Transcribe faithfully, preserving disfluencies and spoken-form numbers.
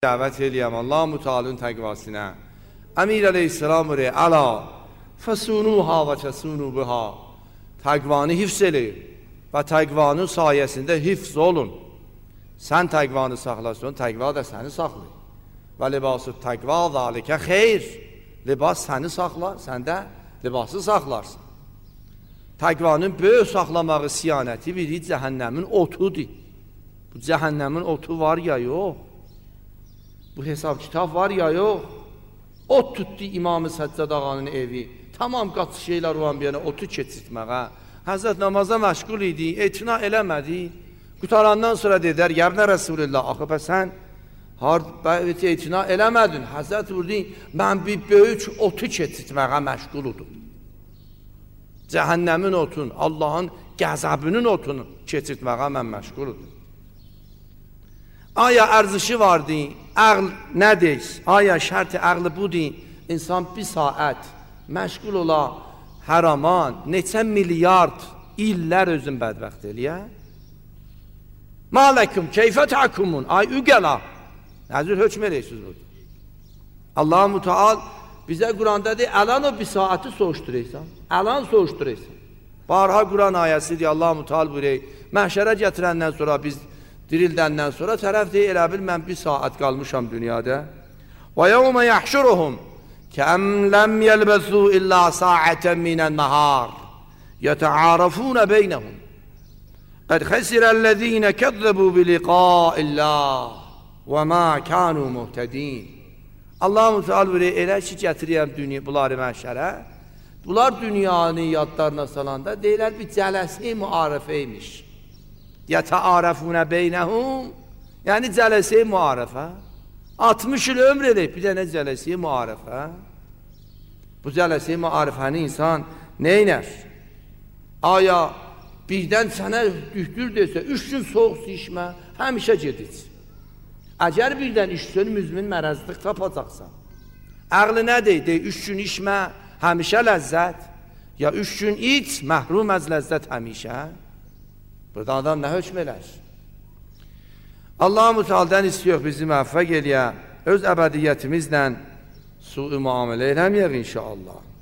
dəvət eləyəm Allah-u Teala'nın təqvasına. Əmir əleyhissalam buyuruyor, əla fəsunuha və kəsunubuha. Təqvanı hifz eləyir və təqvanın sayəsində hifz olun. Sən təqvanı saxlasın, təqva da səni saxlayır. Və libası təqva zalikə xeyr. Libas səni saxlar, sən də libası saxlarsın. Təqvanın böyük saxlamağı siyanəti biri cəhənnəmin otudur. Bu cəhənnəmin otu var ya yox. Bu hesab kitab var ya yox. Ot tutdu İmam-ı Səccad ağanın evi. Tamam qaçı şeylər olan bir yana otu keçirtməyə. Həzrət namaza məşğul idi, etina eləmədi. Qutarandan sonra dedər, Yəbnə Rəsulillah, axı bə sən bəvəti etina eləmədin. Həzrət vurdu, mən bir böyük otu keçirtməyə məşğul oldum. Cəhənnəmin otun, Allahın qəzəbinin otunu keçirtməyə mən məşğul oldum. Aya ərzişi vardı, əql nədir? Aya şərti əqli budur, insan bir saat məşğul ola, hər aman, neçə milyard illər özün bədbəxt eləyə? Mələkum, keyfə təhkumun, ay üqəla. Nəzir hökm eləyirsiniz burada. Allah-u Teala bizə Quranda deyir, əlan o bir saati soğuşturaysan, əlan soğuşturaysan. Barha Quran ayəsidir, Allah-u Teala buyuruyor, məhşərə gətirəndən sonra biz dirildəndən sonra tərəf deyir, elə bil mən bir saat qalmışam dünyada. Və yevmə yəhşuruhum kəəm ləm yəlbəsu illə saətən minən nəhar yətəarəfunə beynəhum qəd xəsirəl-ləzīnə kəzzəbu biliqaillah və mə kənu muhtədin. Allah-u Teala buyuruyor, elə ki gətirəyəm bunları məhşərə, bunlar dünyanın yadlarına salanda deyilər bir cələsi müarifə imiş. Yətəarəfunə beynəhum, yəni cələsi müarifə. altmış il ömr edib, bir dənə cələsi müarifə. Bu cələsi müarifəni insan neynər? Aya birdən sənə dühtür desə, üç gün soğuk su içmə, həmişə gedic. Əgər birdən içsən, müzmin mərəzlik tapacaqsan. Əqli nə deyir? Deyir, üç gün içmə, həmişə ləzzət. Ya üç gün iç, məhrum əz ləzzət həmişə. Burada adam nə hökm elər? Allah-u Teala'dan istiyor bizi müvəffəq eləyə, öz əbədiyyətimizlə su-i muamilə eləməyək inşallah.